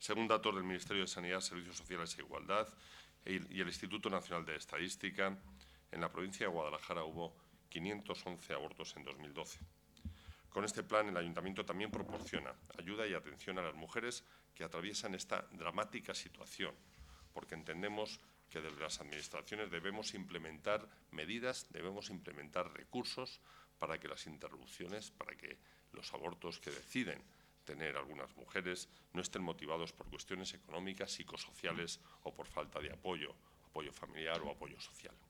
Según datos del Ministerio de Sanidad, Servicios Sociales e Igualdad y el Instituto Nacional de Estadística, en la provincia de Guadalajara hubo 511 abortos en 2012. Con este plan, el Ayuntamiento también proporciona ayuda y atención a las mujeres que atraviesan esta dramática situación, porque entendemos que desde las administraciones debemos implementar medidas, debemos implementar recursos para que las interrupciones, para que los abortos que deciden tener algunas mujeres no estén motivados por cuestiones económicas, psicosociales o por falta de apoyo familiar o apoyo social.